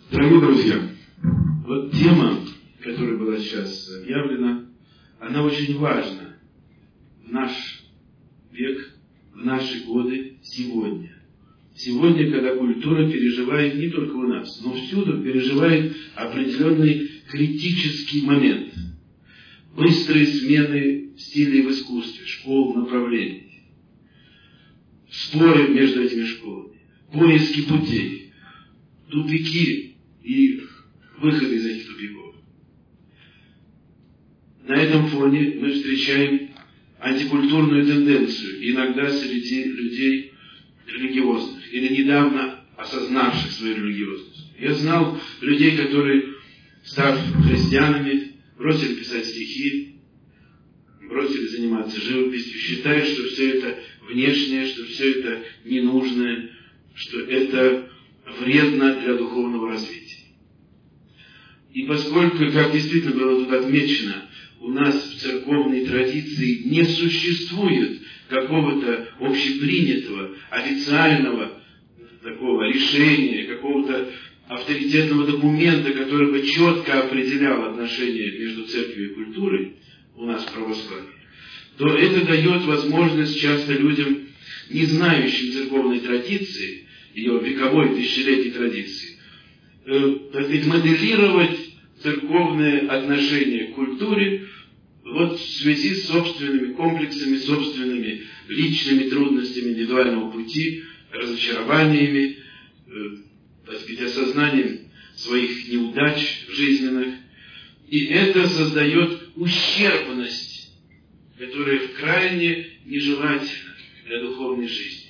Дорогие друзья, вот тема, которая была сейчас объявлена, она очень важна в наш век, в наши годы, сегодня. Сегодня, когда культура переживает не только у нас, но всюду переживает определенный критический момент. Быстрые смены стилей в искусстве, школ, направлений. Споры между этими школами, поиски путей, тупики и выходы из этих тупиков. На этом фоне мы встречаем антикультурную тенденцию, иногда среди людей религиозных, или недавно осознавших свою религиозность. Я знал людей, которые, став христианами, бросили писать стихи, бросили заниматься живописью, считают, что все это внешнее, что все это ненужное, что это вредно для духовного развития. И поскольку, как действительно было тут отмечено, у нас в церковной традиции не существует какого-то общепринятого, официального такого решения, какого-то авторитетного документа, который бы четко определял отношения между церковью и культурой, у нас в православии, то это дает возможность часто людям, не знающим церковной традиции, ее вековой, тысячелетней традиции, моделировать церковные отношения к культуре вот в связи с собственными комплексами, собственными личными трудностями индивидуального пути, разочарованиями, так сказать, осознанием своих неудач жизненных. И это создает ущербность, которая крайне нежелательна для духовной жизни.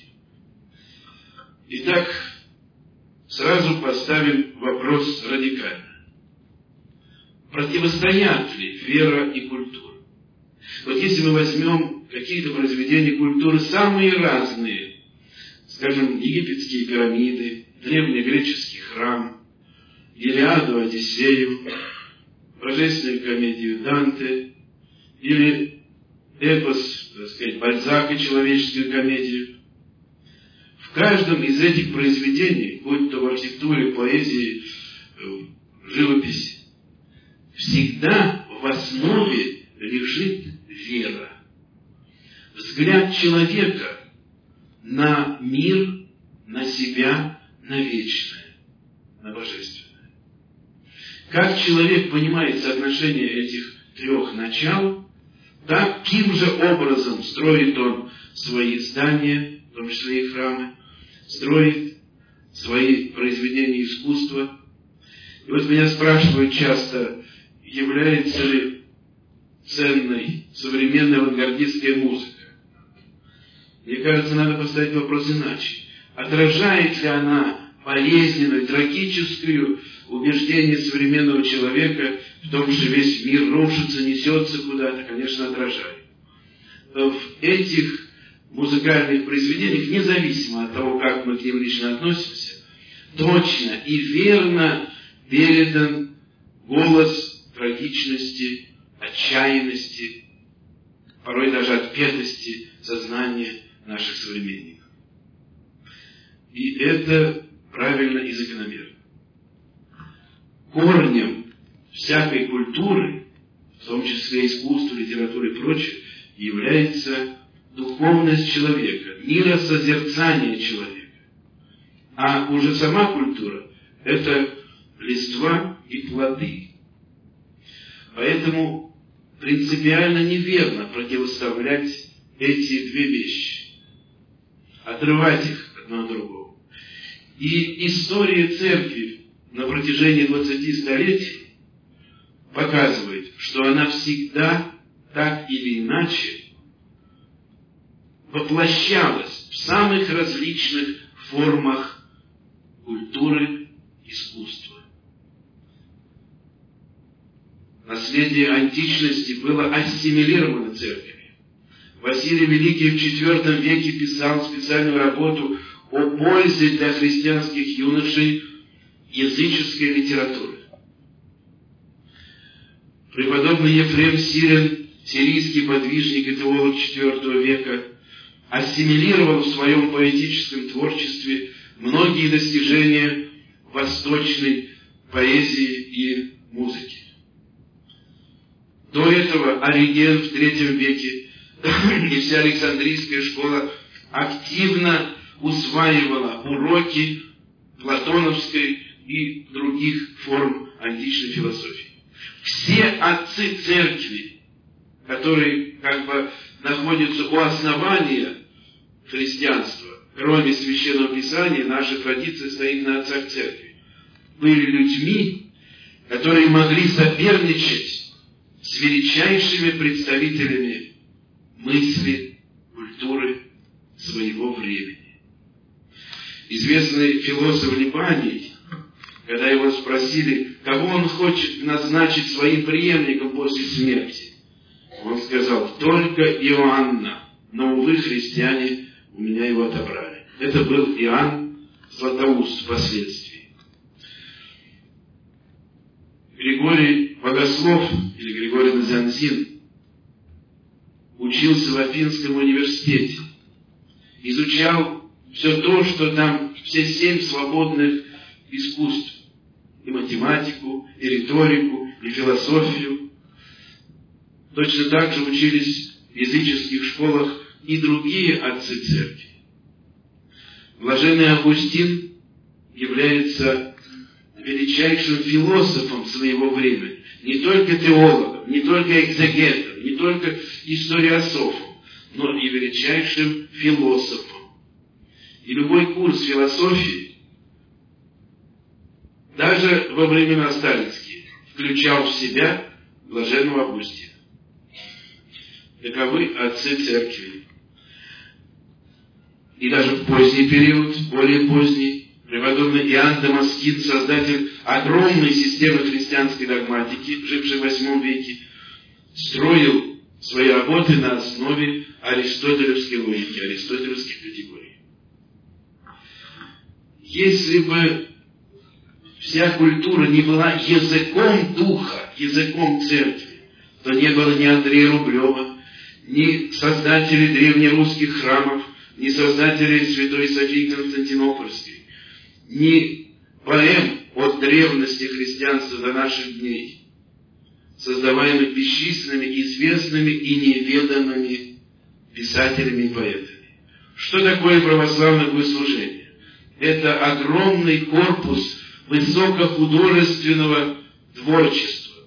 Итак, сразу поставим вопрос радикально. Противостоят ли вера и культура? Вот если мы возьмем какие-то произведения культуры, самые разные, скажем, египетские пирамиды, древнегреческий храм, Илиаду, Одиссею, божественную комедию Данте, или эпос, так сказать, Бальзака, человеческую комедию. В каждом из этих произведений, будь то в архитектуре, поэзии, живописи, всегда в основе лежит вера. Взгляд человека на мир, на себя, на вечное, на божественное. Как человек понимает соотношение этих трех начал, таким же образом строит он свои здания, в том числе и храмы, строит свои произведения искусства. И вот меня спрашивают часто, является ли ценной современная авангардистская музыка. Мне кажется, надо поставить вопрос иначе. Отражает ли она болезненную, трагическую убеждение современного человека в том, что весь мир рушится, несется куда-то? Конечно, отражает. В этих музыкальных произведениях, независимо от того, как мы к ним лично относимся, точно и верно передан голос трагичности, отчаянности, порой даже отпетости сознания наших современников. И это правильно и закономерно. Корнем всякой культуры, в том числе искусства, литературы и прочее, является духовность человека, миросозерцание человека. А уже сама культура – это листва и плоды. Поэтому принципиально неверно противоставлять эти две вещи, отрывать их одно от другого. И история церкви на протяжении 20 столетий показывает, что она всегда так или иначе воплощалась в самых различных формах культуры, искусства. Наследие античности было ассимилировано церковью. Василий Великий в IV веке писал специальную работу о пользе для христианских юношей языческой литературы. Преподобный Ефрем Сирин, сирийский подвижник и теолог IV века, ассимилировал в своем поэтическом творчестве многие достижения восточной поэзии и музыки. До этого Ориген в III веке и вся Александрийская школа активно усваивала уроки платоновской и других форм античной философии. Все отцы церкви, которые находятся у основания христианства, кроме Священного Писания, наша традиция стоит на отцах церкви, были людьми, которые могли соперничать с величайшими представителями мысли, культуры своего времени. Известный философ Липаний, когда его спросили, кого он хочет назначить своим преемником после смерти, он сказал: только Иоанна, но, увы, христиане у меня его отобрали. Это был Иоанн Златоуст впоследствии. Григорий Богослов, или Григорий Назанзин, учился в Афинском университете, изучал все то, что там, все 7 свободных искусств, и математику, и риторику, и философию. Точно так же учились в языческих школах и другие отцы церкви. Блаженный Августин является величайшим философом своего времени, не только теологом, не только экзегетом, не только историософом, но и величайшим философом. И любой курс философии, даже во времена сталинские, включал в себя блаженного Августина. Таковы отцы церкви. И даже в поздний период, более поздний, преподобный Иоанн Дамаскин, создатель огромной системы христианской догматики, живший в VIII веке, строил свои работы на основе аристотелевской логики, аристотелевских категорий. Если бы вся культура не была языком духа, языком церкви, то не было ни Андрея Рублева, ни создателей древнерусских храмов, ни создателей Святой Софии Константинопольской, ни поэм от древности христианства до наших дней, создаваемых бесчисленными известными и неведомыми писателями и поэтами. Что такое православное богослужение? Это огромный корпус высокохудожественного творчества.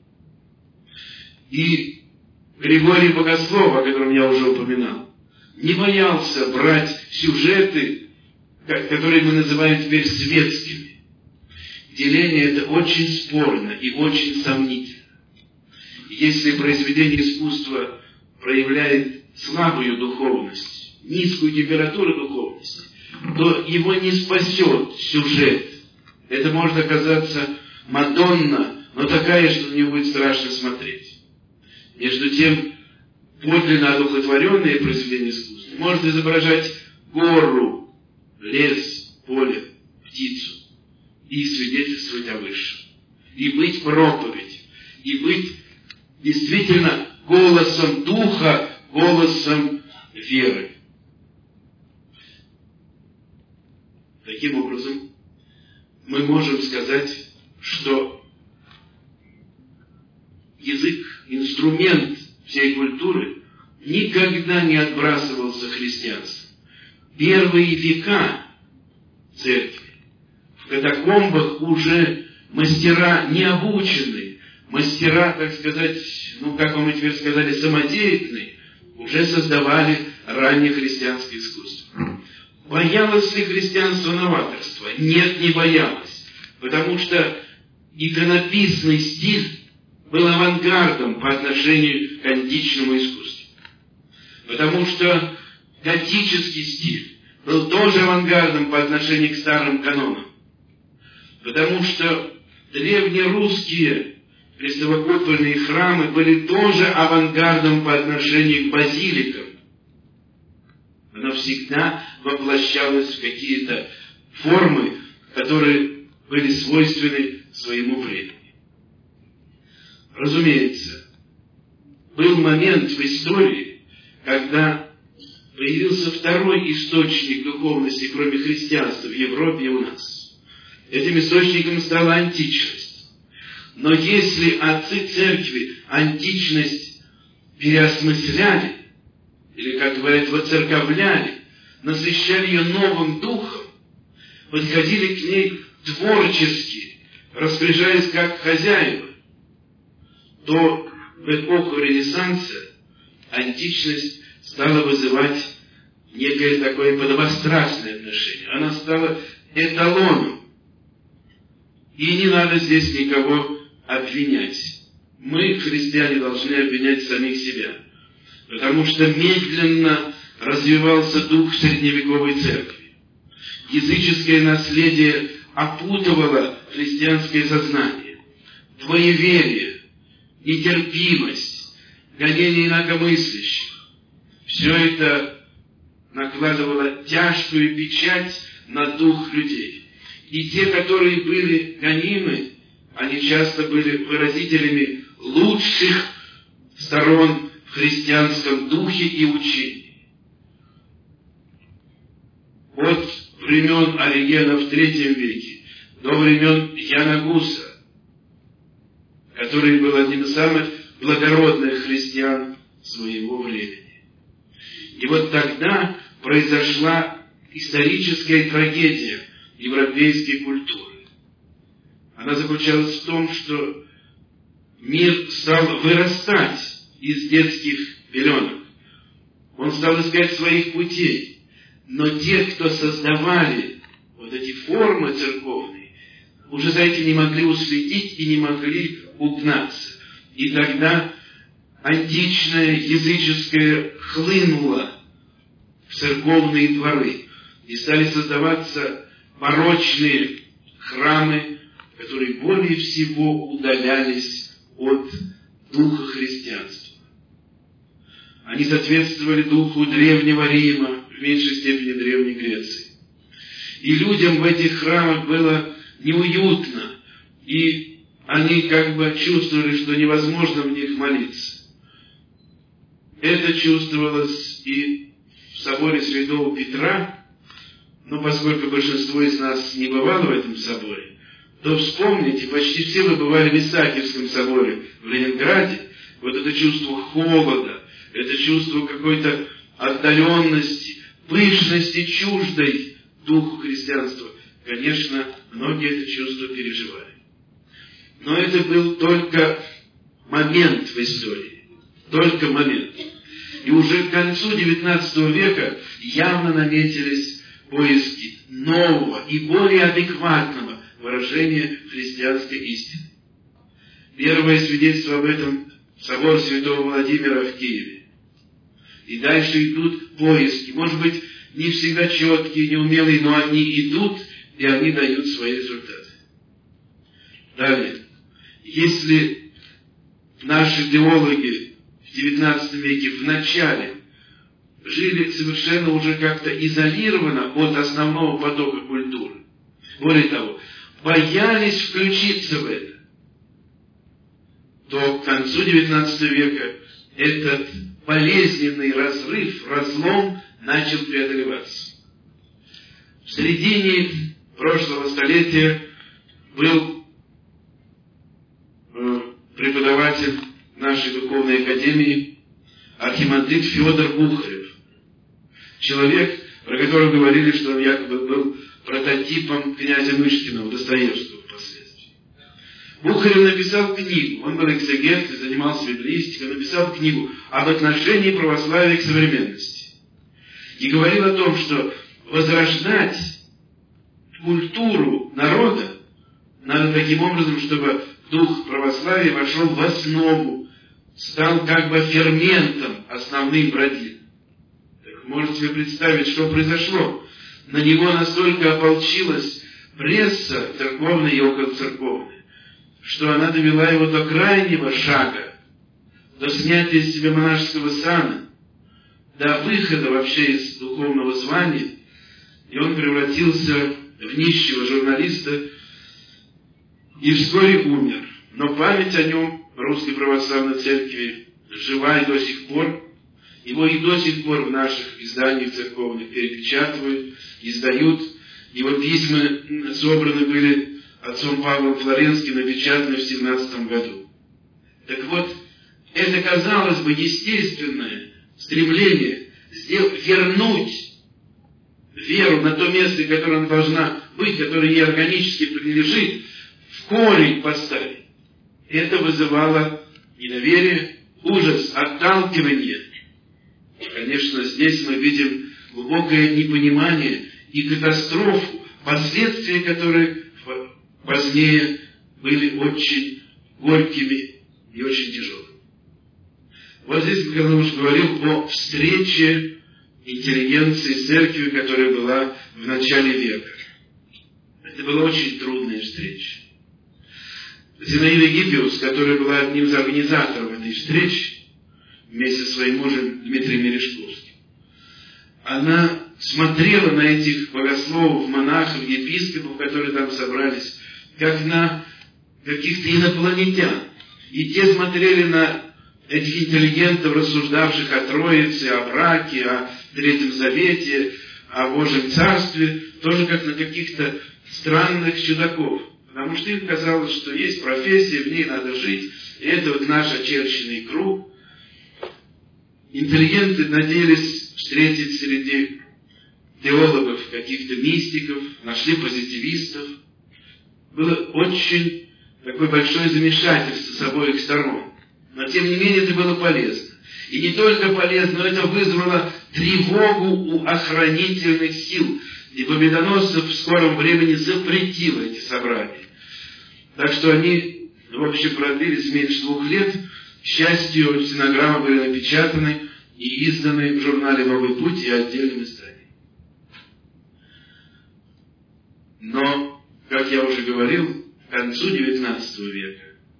И Григорий Богослов, о котором я уже упоминал, не боялся брать сюжеты, которые мы называем теперь светскими. Деление это очень спорно и очень сомнительно. Если произведение искусства проявляет слабую духовность, низкую температуру духовности, то его не спасет сюжет. Это может оказаться Мадонна, но такая, что на нее будет страшно смотреть. Между тем, подлинно одухотворенное произведение искусства может изображать гору, лес, поле, птицу и свидетельствовать о высшем. И быть проповедь, и быть действительно голосом духа, голосом веры. Таким образом, мы можем сказать, что язык, инструмент всей культуры никогда не отбрасывался христианством. Первые века церкви, в катакомбах уже мастера необученные, мастера, так сказать, как вам теперь сказали, самодеятельные, уже создавали раннее христианское искусство. Боялось ли христианство новаторства? Нет, не боялось. Потому что иконописный стиль был авангардом по отношению к античному искусству. Потому что готический стиль был тоже авангардом по отношению к старым канонам. Потому что древнерусские крестовокупольные храмы были тоже авангардом по отношению к базиликам. Она всегда воплощалась в какие-то формы, которые были свойственны своему времени. Разумеется, был момент в истории, когда появился второй источник духовности, кроме христианства, в Европе и у нас. этим источником стала античность. Но если отцы церкви античность переосмысляли, или, как говорят, воцерковляли, насыщали ее новым духом, подходили к ней творчески, распоряжаясь как хозяева, то в эпоху Ренессанса античность стала вызывать некое такое подобострастное отношение. Она стала эталоном. И не надо здесь никого обвинять. Мы, христиане, должны обвинять самих себя. Потому что медленно развивался дух средневековой церкви. Языческое наследие опутывало христианское сознание. Двоеверие, нетерпимость, гонение инакомыслящих. Все это накладывало тяжкую печать на дух людей. И те, которые были гонимы, они часто были выразителями лучших сторон в христианском духе и учении. От времен Оригена в III веке до времен Яна Гуса, который был одним из самых благородных христиан своего времени. И вот тогда произошла историческая трагедия европейской культуры. Она заключалась в том, что мир стал вырастать из детских пеленок. Он стал искать своих путей. Но те, кто создавали вот эти формы церковные, уже за этим не могли уследить и не могли угнаться. И тогда античное языческое хлынуло в церковные дворы. И стали создаваться порочные храмы, которые более всего удалялись от духа христианства. Они соответствовали духу Древнего Рима, в меньшей степени Древней Греции. И людям в этих храмах было неуютно, и они как бы чувствовали, что невозможно в них молиться. Это чувствовалось и в соборе Святого Петра, но поскольку большинство из нас не бывало в этом соборе, то вспомните, почти все вы бывали в Исаакиевском соборе в Ленинграде, вот это чувство холода, это чувство какой-то отдаленности, пышности чуждой духу христианства. Конечно, многие это чувство переживали. Но это был только момент в истории. Только момент. И уже к концу XIX века явно наметились поиски нового и более адекватного выражения христианской истины. Первое свидетельство об этом — собор Святого Владимира в Киеве. И дальше идут поиски. Может быть, не всегда четкие, неумелые, но они идут, и они дают свои результаты. Далее. Если наши теологи в XIX веке в начале жили совершенно уже как-то изолированно от основного потока культуры, более того, боялись включиться в это, то к концу XIX века этот болезненный разрыв, разлом начал преодолеваться. В середине прошлого столетия был преподаватель нашей духовной академии архимандрит Федор Бухарев. Человек, про которого говорили, что он якобы был прототипом князя Мышкина, Достоевского впоследствии. Бухарев написал книгу, он был экзегет и занимался библеистикой, написал книгу об отношении православия к современности. И говорил о том, что возрождать культуру народа надо таким образом, чтобы дух православия вошел в основу, стал как бы ферментом основным бродин. Так можете себе представить, что произошло? На него настолько ополчилась пресса церковная и околоцерковная, что она довела его до крайнего шага, до снятия с себя монашеского сана, до выхода вообще из духовного звания, и он превратился в нищего журналиста и вскоре умер. Но память о нем в Русской Православной Церкви жива и до сих пор. Его и до сих пор в наших изданиях церковных перепечатывают, издают. Его письма собраны были отцом Павлом Флоренским, напечатаны в 17 году. Так вот, это, казалось бы, естественное стремление вернуть веру на то место, которое она должна быть, которое ей органически принадлежит, в корень поставить. Это вызывало недоверие, ужас, отталкивание. Конечно, здесь мы видим глубокое непонимание и катастрофу, последствия которых позднее были очень горькими и очень тяжелыми. Вот здесь Михаил Иванович говорил о встрече интеллигенции с церковью, которая была в начале века. Это была очень трудная встреча. Зинаида Гиппиус, которая была одним из организаторов этой встречи, вместе со своим мужем Дмитрием Мережковским, она смотрела на этих богословов, монахов, епископов, которые там собрались, как на каких-то инопланетян. И те смотрели на этих интеллигентов, рассуждавших о Троице, о браке, о Третьем Завете, о Божьем Царстве, тоже как на каких-то странных чудаков. Потому что им казалось, что есть профессия, в ней надо жить, и это вот наш очерченный круг. Интеллигенты надеялись встретить среди теологов каких-то мистиков, нашли позитивистов. Было очень такое большое замешательство с обоих сторон. Но, тем не менее, это было полезно. И не только полезно, но это вызвало тревогу у охранительных сил. И победоносцев в скором времени запретило эти собрания. Так что они, в общем, продлились меньше 2 лет. К счастью, стенограммы были напечатаны и изданы в журнале «Новый путь» и отдельном издании. Но, как я уже говорил, к концу XIX века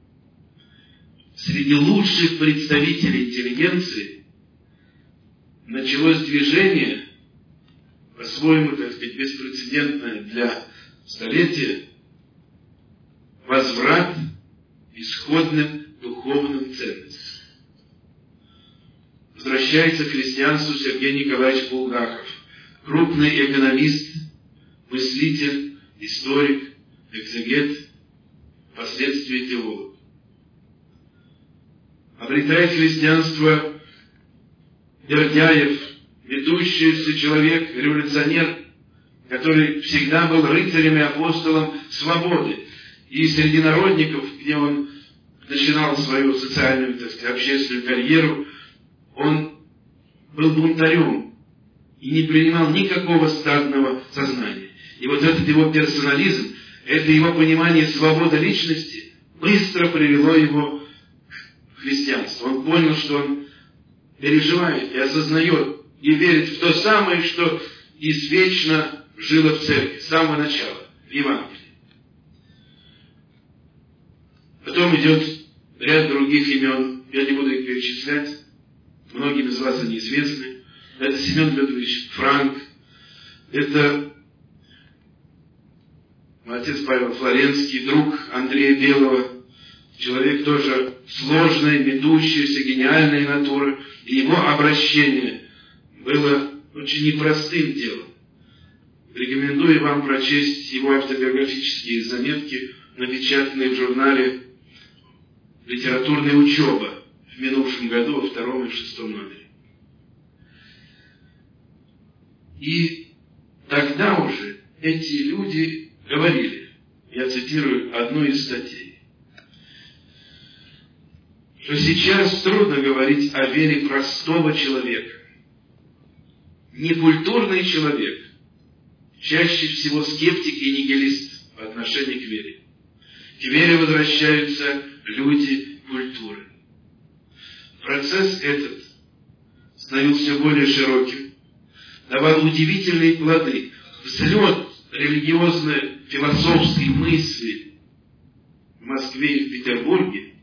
среди лучших представителей интеллигенции началось движение, по-своему, так сказать, беспрецедентное для столетия, возврат исходным духовным ценностям. Возвращается к христианству Сергей Николаевич Булгаков, крупный экономист, мыслитель, историк, экзегет, впоследствии теолог. Обретает христианство Бердяев, ведущийся человек, революционер, который всегда был рыцарем и апостолом свободы. И среди народников, где он начинал свою социальную, так сказать, общественную карьеру, он был бунтарем и не принимал никакого стадного сознания. И вот этот его персонализм, это его понимание свободы личности быстро привело его к христианству. Он понял, что он переживает и осознает, и верит в то самое, что извечно жило в церкви, с самого начала, в Евангелии. Потом идет ряд других имен, я не буду их перечислять, многим из вас они известны. Это Семен Людвигович Франк, это отец Павел Флоренский, друг Андрея Белого, человек тоже сложной, метущейся, гениальной натуры, и его обращение было очень непростым делом. Рекомендую вам прочесть его автобиографические заметки, напечатанные в журнале «Литературная учеба» в минувшем году, во 2 и 6 номере. И тогда уже эти люди говорили, я цитирую одну из статей, что сейчас трудно говорить о вере простого человека. Некультурный человек чаще всего скептик и нигилист по отношению к вере. К вере возвращаются люди культуры. Процесс этот становился все более широким, давал удивительные плоды. Взлет религиозной философской мысли в Москве и в Петербурге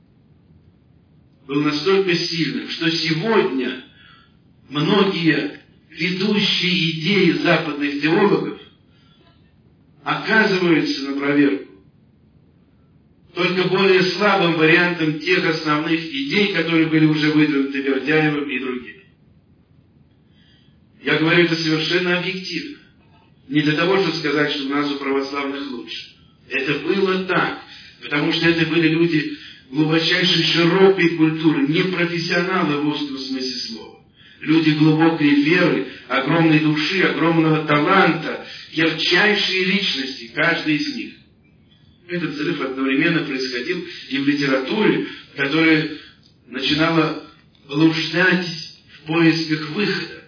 был настолько сильным, что сегодня многие ведущие идеи западных теологов оказываются на проверку только более слабым вариантом тех основных идей, которые были уже выдвинуты Бердяевым и другими. Я говорю это совершенно объективно. Не для того, чтобы сказать, что у нас у православных лучше. Это было так, потому что это были люди глубочайшей широкой культуры, не профессионалы в узком смысле слова. Люди глубокой веры, огромной души, огромного таланта, ярчайшие личности, каждый из них. Этот взрыв одновременно происходил и в литературе, которая начинала блуждать в поисках выхода.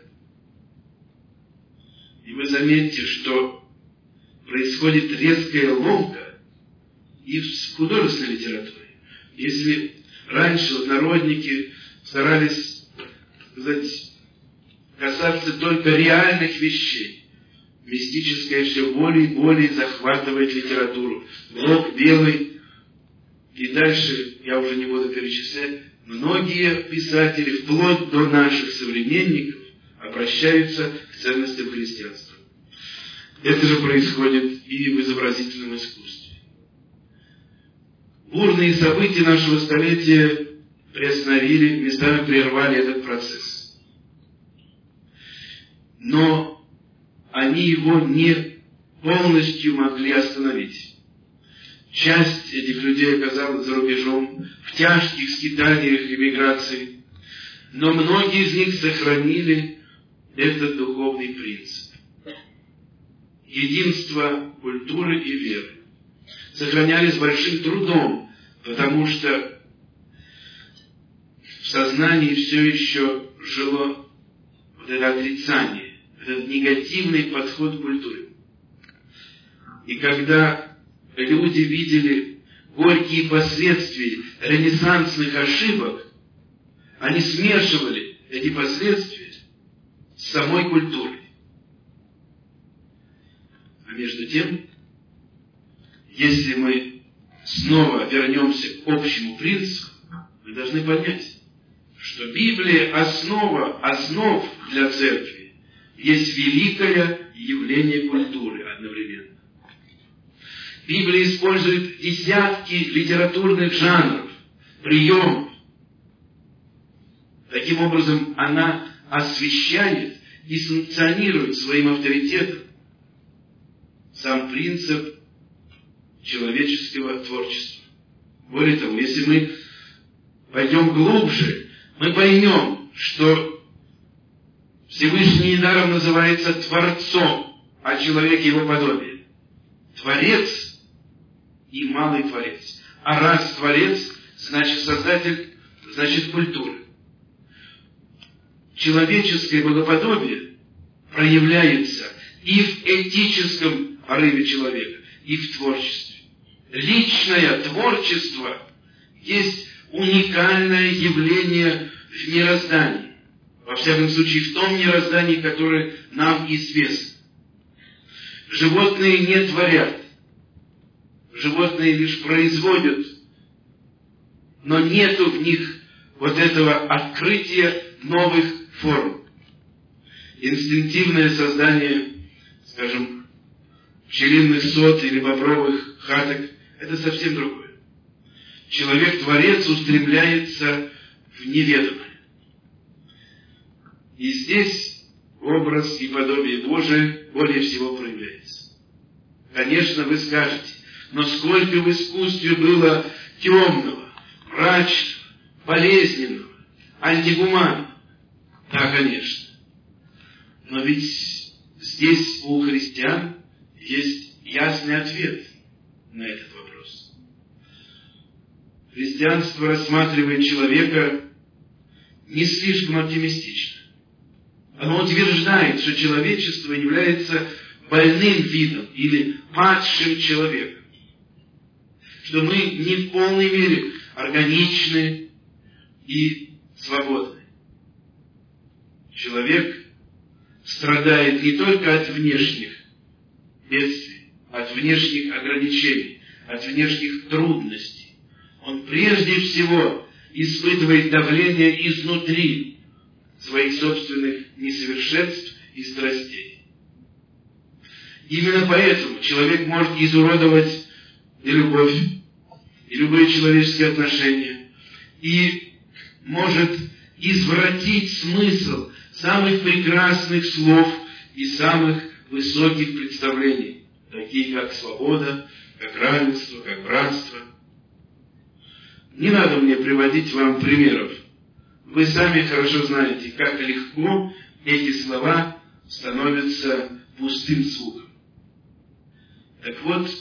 И вы заметите, что происходит резкая ломка и в художественной литературе. Если раньше народники старались, сказать, касаться только реальных вещей, мистическое все более и более захватывает литературу. Блок белый, и дальше я уже не буду перечислять, многие писатели, вплоть до наших современников, обращаются к ценностям христианства. Это же происходит и в изобразительном искусстве. Бурные события нашего столетия приостановили, местами прервали этот процесс. Но они его не полностью могли остановить. Часть этих людей оказалась за рубежом, в тяжких скитаниях эмиграции, но многие из них сохранили этот духовный принцип. Единство культуры и веры сохраняли с большим трудом, потому что в сознании все еще жило вот это отрицание, этот негативный подход к культуре. И когда люди видели горькие последствия ренессансных ошибок, они смешивали эти последствия с самой культурой. А между тем, если мы снова вернемся к общему принципу, мы должны понять, что Библия основ для церкви, есть великое явление культуры одновременно. Библия использует десятки литературных жанров, приемов. Таким образом, она освещает и санкционирует своим авторитетом сам принцип человеческого творчества. Более того, если мы пойдем глубже, мы поймем, что Всевышний недаром называется Творцом, а человек его подобие. Творец и малый Творец. А раз Творец, значит Создатель, значит культура. Человеческое богоподобие проявляется и в этическом порыве человека, и в творчестве. Личное творчество есть уникальное явление в мироздании. Во всяком случае, в том мироздании, которое нам известно. Животные не творят. Животные лишь производят. Но нету в них вот этого открытия новых форм. Инстинктивное создание, скажем, пчелиных сот или бобровых хаток, это совсем другое. Человек-творец устремляется в неведомое. И здесь образ и подобие Божие более всего проявляется. Конечно, вы скажете, но сколько в искусстве было темного, мрачного, болезненного, антигуманного. Да, конечно. Но ведь здесь у христиан есть ясный ответ на этот вопрос. Христианство рассматривает человека не слишком оптимистично. Оно утверждает, что человечество является больным видом или падшим человеком. Что мы не в полной мере органичны и свободны. Человек страдает не только от внешних бедствий, от внешних ограничений, от внешних трудностей. Он прежде всего испытывает давление изнутри своих собственных несовершенств и страстей. Именно поэтому человек может изуродовать и любовь, и любые человеческие отношения, и может извратить смысл самых прекрасных слов и самых высоких представлений, такие как свобода, как равенство, как братство. Не надо мне приводить вам примеров. Вы сами хорошо знаете, как легко эти слова становятся пустым звуком. Так вот,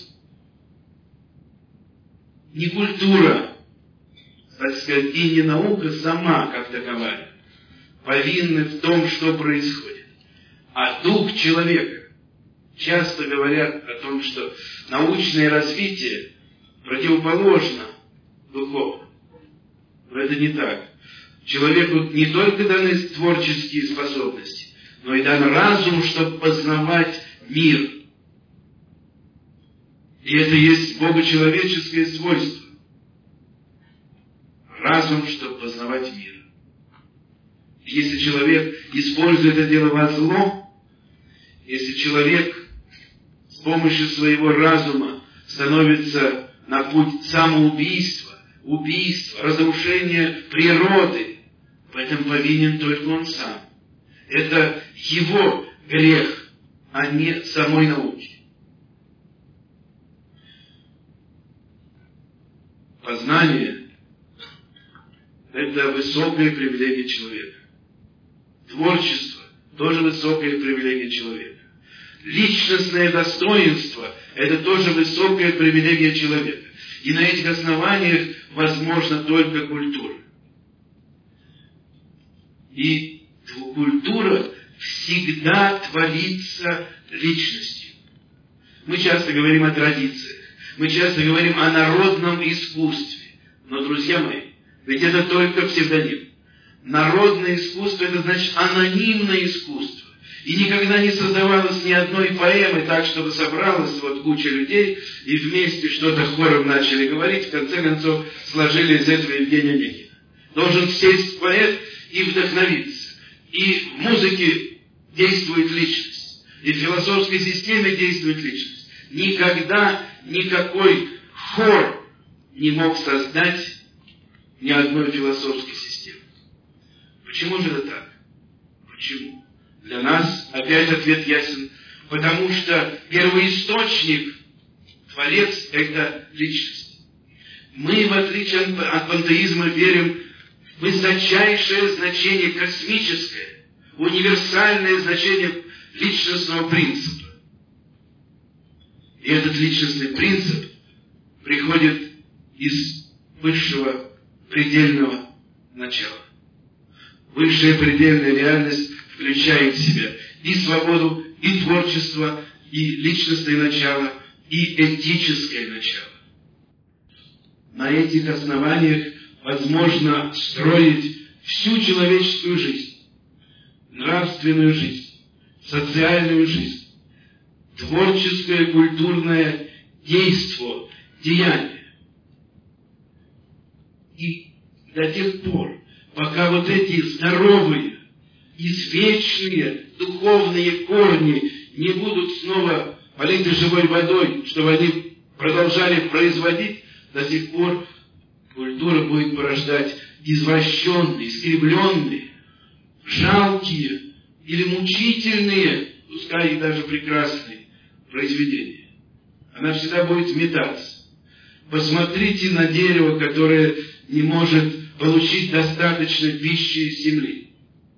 не культура, так сказать, и не наука сама, как таковая, повинны в том, что происходит, а дух человека. Часто говорят о том, что научное развитие противоположно духовному. Но это не так. Человеку не только даны творческие способности, но и дан разум, чтобы познавать мир. И это есть богочеловеческое свойство. Разум, чтобы познавать мир. И если человек использует это дело во зло, если человек с помощью своего разума становится на путь самоубийства, убийства, разрушения природы, в этом повинен только он сам. Это его грех, а не самой науки. Познание – это высокая привилегия человека. Творчество – тоже высокая привилегия человека. Личностное достоинство – это тоже высокая привилегия человека. И на этих основаниях возможна только культура. И культура всегда творится личностью. Мы часто говорим о традициях. Мы часто говорим о народном искусстве. Но, друзья мои, ведь это только псевдоним. Народное искусство – это значит анонимное искусство. И никогда не создавалось ни одной поэмы так, чтобы собралась вот куча людей и вместе что-то хором начали говорить, в конце концов сложили из этого Евгения Онегина. Должен сесть поэт и вдохновиться. И в музыке действует личность. И в философской системе действует личность. Никогда никакой хор не мог создать ни одной философской системы. Почему же это так? Почему? Для нас опять ответ ясен. Потому что первоисточник, Творец – это личность. Мы, в отличие от пантеизма, верим в высочайшее значение космическое, универсальное значение личностного принципа. И этот личностный принцип приходит из высшего предельного начала. Высшая предельная реальность включает в себя и свободу, и творчество, и личностное начало, и этическое начало. На этих основаниях возможно строить всю человеческую жизнь, нравственную жизнь, социальную жизнь, творческое, культурное действо, деяние. И до тех пор, пока вот эти здоровые, извечные духовные корни не будут снова политы живой водой, чтобы они продолжали производить, до сих пор культура будет порождать извращенные, искривленные, жалкие или мучительные, пускай и даже прекрасные произведения. Она всегда будет метаться. Посмотрите на дерево, которое не может получить достаточно пищи из земли,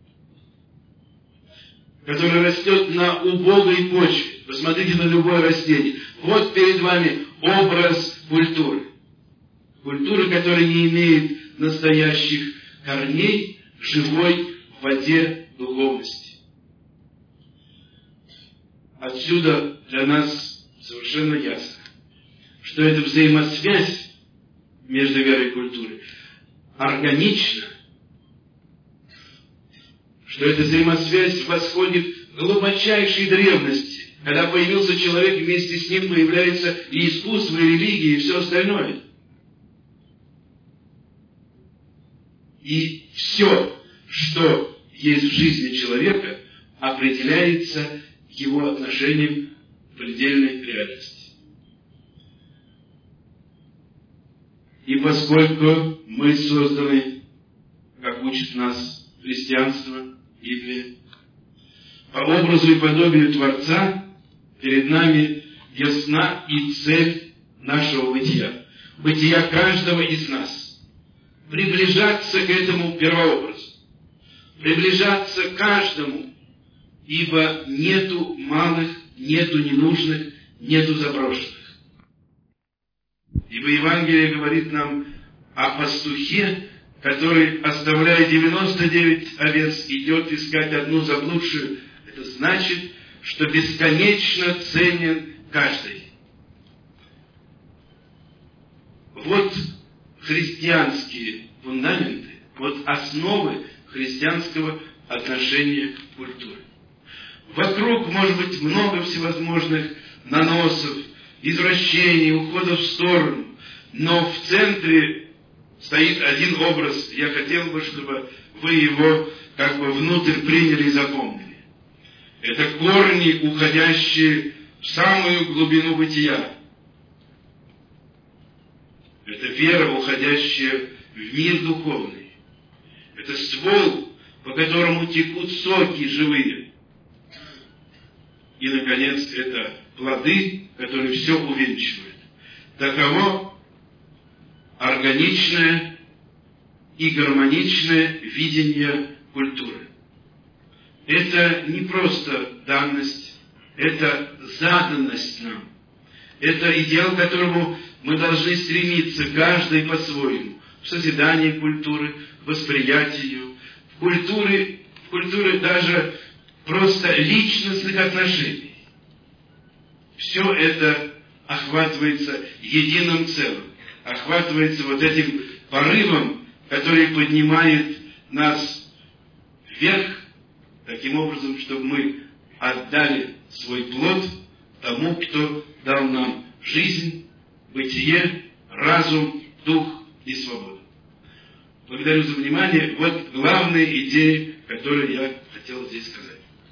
которое растет на убогой почве. Посмотрите на любое растение. Вот перед вами образ культуры. Культуры, которая не имеет настоящих корней, живой в воде духовности. Отсюда для нас совершенно ясно, что эта взаимосвязь между верой и культурой органична, что эта взаимосвязь восходит к глубочайшей древности. Когда появился человек, вместе с ним появляется и искусство, и религия, и все остальное. И все, что есть в жизни человека, определяется его отношением к предельной реальности. И поскольку мы созданы, как учит нас христианство, Библия, по образу и подобию Творца, перед нами ясна и цель нашего бытия. Бытия каждого из нас. Приближаться к этому первообразу. Приближаться к каждому, ибо нету малых, нету ненужных, нету заброшенных. Ибо Евангелие говорит нам о пастухе, который, оставляя 99 овец, идет искать одну заблудшую. Это значит, что бесконечно ценен каждый. Вот христианские фундаменты, вот основы христианского отношения к культуре. Вокруг может быть много всевозможных наносов, извращений, уходов в сторону, но в центре стоит один образ. Я хотел бы, чтобы вы его как бы внутрь приняли и запомнили. Это корни, уходящие в самую глубину бытия. Это вера, уходящая в мир духовный. Это ствол, по которому текут соки живые. И, наконец, это плоды, которые все увенчивают. Таково органичное и гармоничное видение культуры. Это не просто данность, это заданность нам. Это идеал, к которому мы должны стремиться, каждый по-своему, в созидании культуры, в восприятии ее, в культуре даже просто личностных отношений. Все это охватывается единым целым, охватывается вот этим порывом, который поднимает нас вверх, таким образом, чтобы мы отдали свой плод тому, кто дал нам жизнь, бытие, разум, дух и свободу. Благодарю за внимание. Вот главные идеи, которые я хотел здесь сказать.